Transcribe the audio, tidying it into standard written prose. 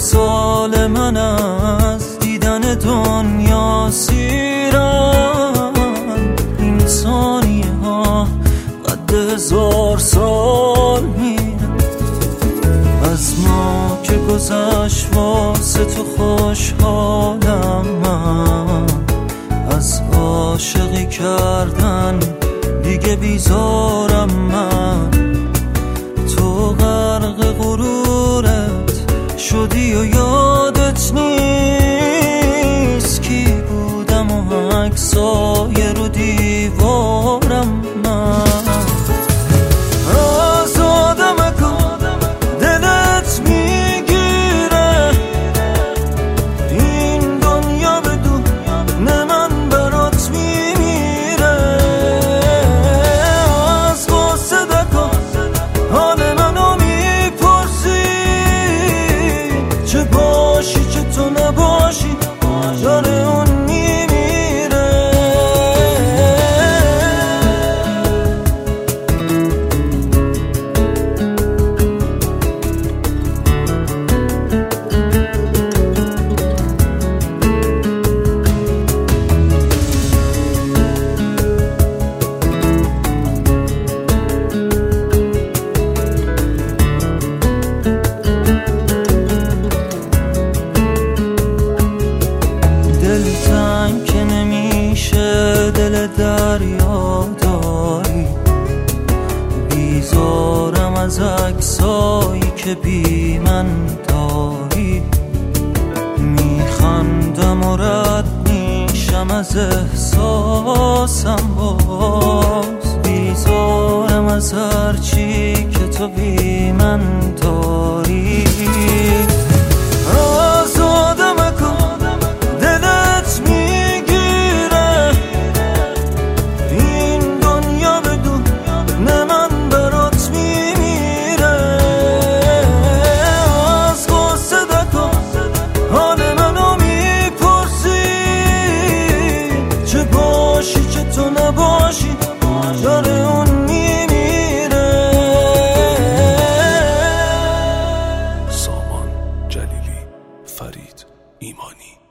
سال من از دیدن دنیا سیرن. این ثانیه ها قد 1000 سال میرن. از ما که گذشت واسه تو خوشحالم من. از عاشقی کردن دیگه بیزارم من. تو غرق غرورت شدی و یادت نیست کی بودم و عکسای رو دیوارم من. از آدم دلت میگیره این دنیا بدون من برات میمیره. از قصه دکا حال منو میپرسی چه باشی چه تو نباشی داره اون میمیره. دلتنگ که نمیشه دل دریا داری. بیزارم از عکسایی که بی من داری. میخندم و رد میشم از احساسم باز. بیزارم از هرچی که تو بی من داری. از آدم دلت میگیره این دنیا بدون من برات میمیره. از قصه دکا حال منو میپرسی چه باشی چه تو نباشی داره اون میمیره. سامان جلیلی، فرید ایمانی.